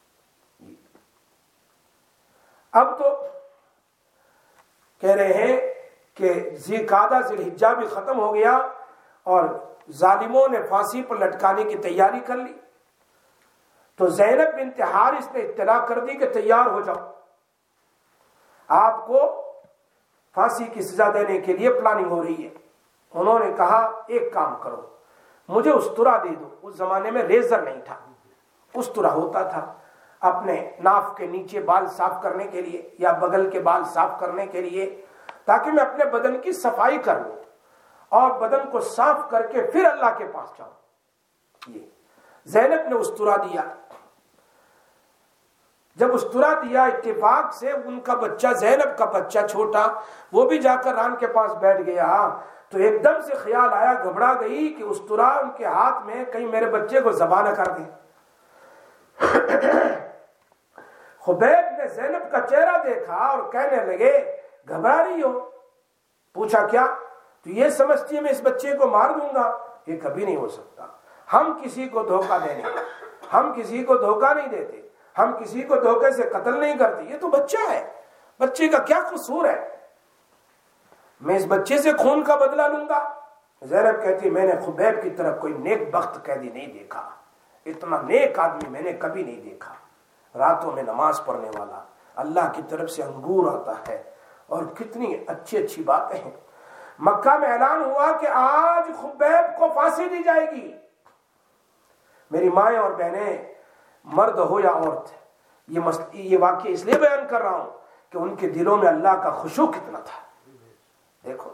اب تو کہہ رہے ہیں کہ ذی قعدہ ذی الحجہ بھی ختم ہو گیا اور ظالموں نے پھانسی پر لٹکانے کی تیاری کر لی. تو زینب بنت حارث نے اطلاع کر دی کہ تیار ہو جاؤ, آپ کو پھانسی کی سزا دینے کے لیے پلاننگ ہو رہی ہے. انہوں نے کہا ایک کام کرو, مجھے استرا دے دو. اس زمانے میں ریزر نہیں تھا, استرا ہوتا تھا اپنے ناف کے نیچے بال صاف کرنے کے لیے یا بغل کے بال صاف کرنے کے لیے, تاکہ میں اپنے بدن کی صفائی کر لوں اور بدن کو صاف کر کے پھر اللہ کے پاس جاؤں. یہ زینب نے استرا دیا. جب استرا دیا اتفاق سے ان کا بچہ, زینب کا بچہ چھوٹا, وہ بھی جا کر ران کے پاس بیٹھ گیا. تو ایک دم سے خیال آیا, گھبرا گئی کہ استرا ان کے ہاتھ میں کہیں میرے بچے کو ذبح نہ کر دیں. خبیب نے زینب کا چہرہ دیکھا اور کہنے لگے گھبرا رہی ہو؟ پوچھا کیا؟ تو یہ سمجھتی ہے میں اس بچے کو مار دوں گا؟ یہ کبھی نہیں ہو سکتا. ہم کسی کو دھوکہ دینے, ہم کسی کو دھوکہ نہیں دیتے, ہم کسی کو دھوکے سے قتل نہیں کرتے. یہ تو بچہ ہے, بچے کا کیا قصور ہے؟ میں اس بچے سے خون کا بدلہ لوں گا؟ زینب کہتی میں نے خبیب کی طرف کوئی نیک بخت قیدی نہیں دیکھا, اتنا نیک آدمی میں نے کبھی نہیں دیکھا، راتوں میں نماز پڑھنے والا، اللہ کی طرف سے انگور آتا ہے، اور کتنی اچھی اچھی باتیں ہیں۔ مکہ میں اعلان ہوا کہ آج خبیب کو پھانسی دی جائے گی۔ میری مائیں اور بہنیں، مرد ہو یا عورت، یہ مسئلہ یہ واقعہ اس لیے بیان کر رہا ہوں کہ ان کے دلوں میں اللہ کا خشوع کتنا تھا۔ دیکھو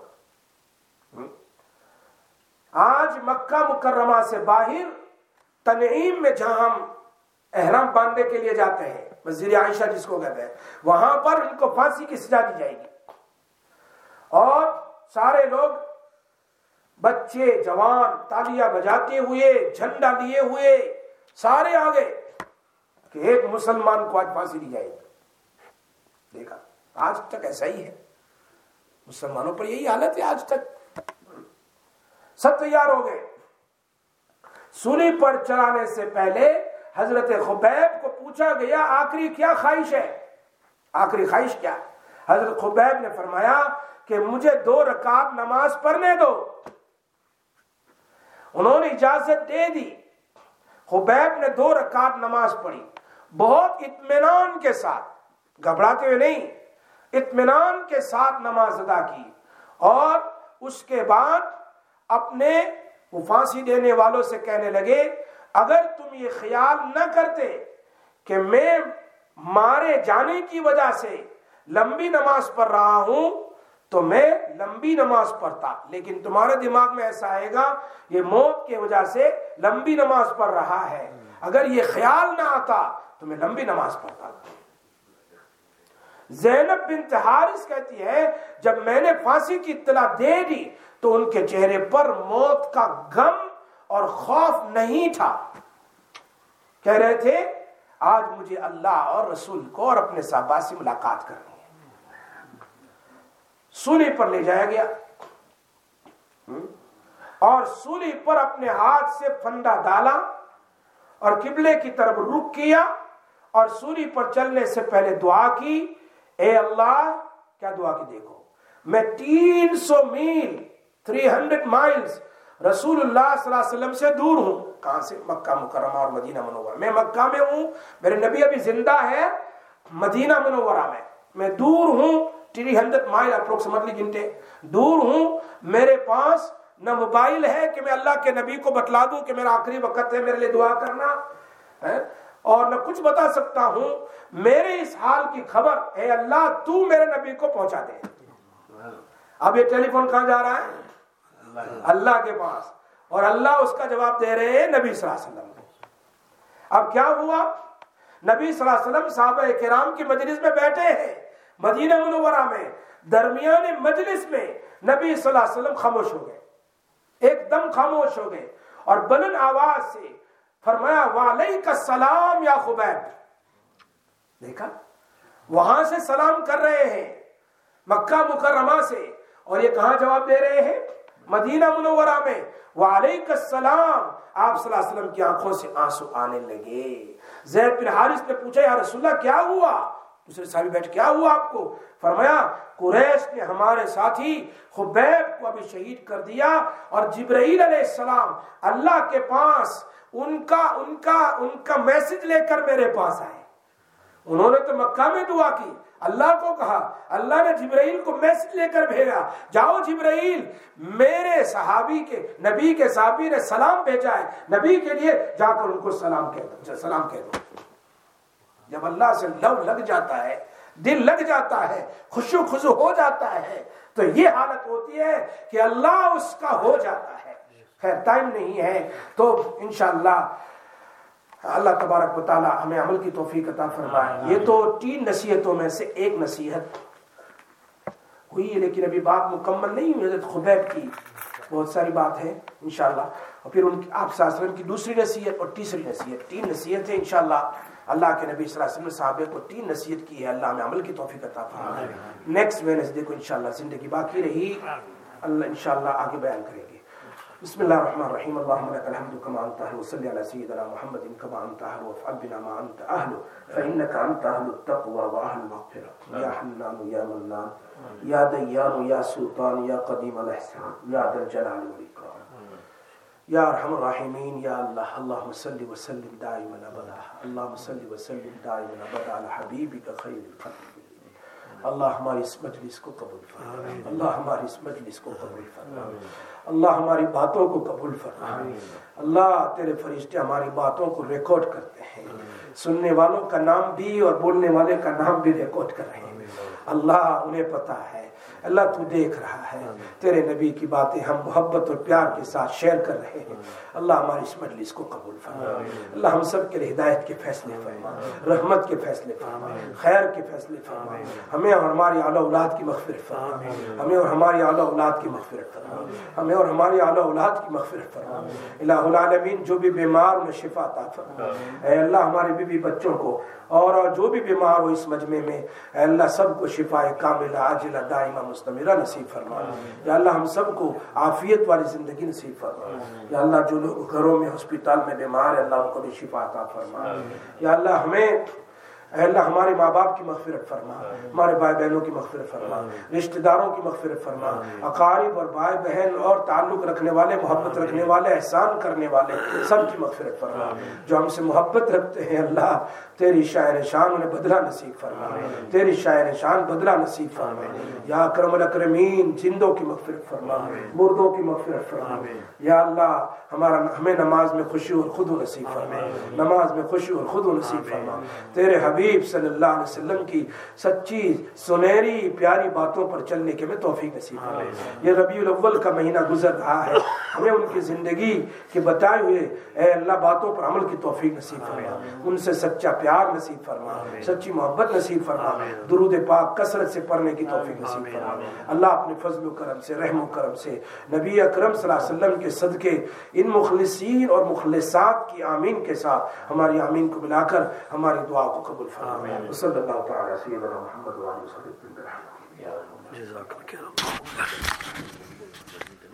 آج مکہ مکرمہ سے باہر تنعیم میں جہاں ہم احرام باندھنے کے لیے جاتے ہیں، مسجد عائشہ جس کو کہتے ہیں، وہاں پر ان کو پھانسی کی سزا دی جائے گی، اور سارے لوگ بچے جوان تالیاں بجاتے ہوئے جھنڈا لیے ہوئے سارے آگے کہ ایک مسلمان کو آج پھانسی دی جائے گی۔ دیکھا آج تک ایسا ہی ہے، مسلمانوں پر یہی حالت ہے آج تک۔ سب تیار ہو گئے، سولی پر چڑھانے سے پہلے حضرت خبیب کو پوچھا گیا آخری کیا خواہش ہے، آخری خواہش کیا؟ حضرت خبیب نے فرمایا کہ مجھے دو رکعت نماز پڑھنے دو۔ انہوں نے اجازت دے دی، خبیب نے دو رکعت نماز پڑھی، بہت اطمینان کے ساتھ، گھبراتے ہوئے نہیں، اطمینان کے ساتھ نماز ادا کی، اور اس کے بعد اپنے وہ پھانسی دینے والوں سے کہنے لگے اگر تم یہ خیال نہ کرتے کہ میں مارے جانے کی وجہ سے لمبی نماز پڑھ رہا ہوں تو میں لمبی نماز پڑھتا، لیکن تمہارے دماغ میں ایسا آئے گا یہ موت کی وجہ سے لمبی نماز پڑھ رہا ہے، اگر یہ خیال نہ آتا تو میں لمبی نماز پڑھتا۔ زینب بنت حارث کہتی ہے جب میں نے پھانسی کی اطلاع دے دی تو ان کے چہرے پر موت کا غم اور خوف نہیں تھا، کہہ رہے تھے آج مجھے اللہ اور رسول کو اور اپنے صحابہ سے ملاقات کرنی ہے۔ سولی پر لے جایا گیا اور سولی پر اپنے ہاتھ سے پھندا ڈالا اور قبلے کی طرف رخ کیا، اور سولی پر چلنے سے پہلے دعا کی، اے اللہ، کیا دعا کی دیکھو، میں تین سو میل تھری ہنڈریڈ مائلز رسول اللہ صلی اللہ علیہ وسلم سے دور ہوں۔ کہاں سے؟ مکہ مکرمہ اور مدینہ منورہ۔ میں مکہ میں ہوں، میرے نبی ابھی زندہ ہے مدینہ منورہ میں، میں دور ہوں، تھری ہنڈریڈ مائل اپروکسیمیٹلی گنتے دور ہوں، میرے پاس نہ موبائل ہے کہ میں اللہ کے نبی کو بتلا دوں کہ میرا آخری وقت ہے میرے لیے دعا کرنا ہے، اور نہ کچھ بتا سکتا ہوں، میرے اس حال کی خبر اے اللہ تو میرے نبی کو پہنچا دے۔ اب یہ ٹیلی فون کہاں جا رہا ہے؟ اللہ کے پاس، اور اللہ اس کا جواب دے رہے ہیں نبی صلی اللہ علیہ وسلم کو۔ اب کیا ہوا؟ نبی صلی اللہ علیہ وسلم صحابہ کرام کی مجلس میں بیٹھے ہیں مدینہ منورہ میں، درمیان مجلس میں نبی صلی اللہ علیہ وسلم خاموش ہو گئے، ایک دم خاموش ہو گئے، اور بلند آواز سے فرمایا وعلیک السلام یا خبیب۔ دیکھا وہاں سے سلام کر رہے ہیں مکہ مکرمہ سے، اور یہ کہاں جواب دے رہے ہیں؟ مدینہ منورہ میں، وعلیک السلام۔ آپ صلی اللہ علیہ وسلم کی آنکھوں سے آنسو آنے لگے۔ زید بن حارث نے پوچھا یا رسول اللہ کیا ہوا؟ دوسرے صحابی بیٹھ کیا ہوا آپ کو؟ فرمایا قریش نے ہمارے ساتھی خبیب کو ابھی شہید کر دیا، اور جبرائیل علیہ السلام اللہ کے پاس ان کا ان کا ان کا میسج لے کر میرے پاس آئے۔ انہوں نے تو مکہ میں دعا کی، اللہ کو کہا، اللہ نے جبرائیل کو میسج لے کر بھیجا، جاؤ جبرائیل میرے صحابی کے نبی کے صحابی نے سلام بھیجا ہے، نبی کے لیے جا کر ان کو سلام کہہ دو، سلام کہہ دو۔ جب اللہ سے لو لگ جاتا ہے، دل لگ جاتا ہے، خشوع خضوع ہو جاتا ہے، تو یہ حالت ہوتی ہے کہ اللہ اس کا ہو جاتا ہے۔ خیر ٹائم نہیں ہے تو انشاءاللہ اللہ تبارک و تعالی ہمیں عمل کی توفیق عطا فرمائے۔ یہ تو تین نصیحتوں میں سے ایک نصیحت ہوئی ہے، لیکن ابھی بات مکمل نہیں ہوئی۔ حضرت خبیب کی بہت ساری بات ہے انشاءاللہ، اور پھر ان کی آپ صلی اللہ علیہ وسلم کی دوسری نصیحت اور تیسری نصیحت، تین نصیحتیں انشاءاللہ۔ اللہ کے نبی صلی اللہ علیہ وسلم صحابہ کو تین نصیحت کی ہے، اللہ ہمیں عمل کی توفیق عطا فرمائے۔ نیکسٹ ویڈنسڈے کو انشاءاللہ زندگی باقی رہی، اللہ انشاءاللہ آگے بیان کریں گے۔ بسم اللہ الرحمن الرحیم، اللهم لك الحمد كما انت اهل، وصل على سيدنا محمد كما انت اهل، وافعل بنا ما انت اهل، فانك انت اهل التقوى واهل المغفرة، يا حنان يا منان يا ديان يا سلطان يا قديم الاحسان يا ذا الجلال والاكرام یا ارحم الراحمین یا اللہ اللہم صلی وسلم دائما ابدا اللہم صلی وسلم دائما ابدا علی حبیبک خیر الخلق اللہ ہماری اس مجلس کو قبول فرما اللہ ہماری اس مجلس کو قبول فرما اللہ ہماری باتوں کو قبول فرما اللہ تیرے فرشتے ہماری باتوں کو ریکارڈ کرتے ہیں سننے والوں کا نام بھی اور بولنے والے کا نام بھی ریکارڈ کر رہے ہیں اللہ انہیں پتہ ہے اللہ تو دیکھ رہا ہے تیرے نبی کی باتیں ہم محبت اور پیار کے ساتھ شیئر کر رہے ہیں اللہ ہماری اس مجلس کو قبول فرما اللہ ہم سب کے لیے ہدایت کے فیصلے فرما رحمت کے فیصلے فرما خیر کے فیصلے فرما ہمیں اور ہماری اعلی اولاد کی مغفرت فرما ہمیں اور ہماری اعلی اولاد کی مغفرت فرما ہمیں اور ہماری اعلی اولاد کی مغفرت فرما الہ العالمین جو بھی بیمار انہیں شفا عطا فرما اے اللہ ہمارے بیوی بچوں کو اور جو بھی بیمار ہو اس مجمع میں اے اللہ سب کو شفا کاملہ عاجلہ دائمہ مستمرہ نصیب فرما یا اللہ ہم سب کو عافیت والی زندگی نصیب فرما یا اللہ جو لوگ گھروں میں ہسپتال میں بیمار ہیں اللہ ان کو بھی شفا عطا فرما یا اللہ ہمیں اے اللہ ہمارے ماں باپ کی مغفرت فرما ہمارے بھائی بہنوں کی مغفرت فرما رشتہ داروں کی مغفرت فرما اقارب اور بھائی بہن اور تعلق رکھنے والے محبت رکھنے والے احسان کرنے والے سب کی مغفرت فرما جو ہم سے محبت رکھتے ہیں اللہ تیری شاعر شان انہیں بدلہ نصیب فرما تیری شاعر شان بدلہ نصیب فرما یا اکرم الاکرمین زندوں کی مغفرت فرما مردوں کی مغفرت فرما یا اللہ ہمارا ہمیں نماز میں خوشی اور خضوع نصیب فرما نماز میں خوشی اور خضوع نصیب فرما تیرے حبیب صلی اللہ علیہ وسلم کی سچی سنہری پیاری باتوں پر چلنے کے میں توفیق نصیب فرما یہ ربیع الاول کا مہینہ گزر رہا ہے ہمیں ان کی زندگی کے بتائے ہوئے اے اللہ باتوں پر عمل کی توفیق نصیب فرما ان سے سچا پیار نصیب فرما سچی محبت نصیب فرما درود پاک کثرت سے پڑھنے کی توفیق نصیب فرما اللہ اپنے فضل و کرم سے رحم و کرم سے نبی اکرم صلی اللہ علیہ وسلم کے صدقے ان مخلصین اور مخلصات کی آمین کے ساتھ ہماری آمین کو ملا کر ہماری دعا کو قبول فرما صلی اللہ تعالی سیدنا محمد و علیہ وسلم جزاک اللہ خیر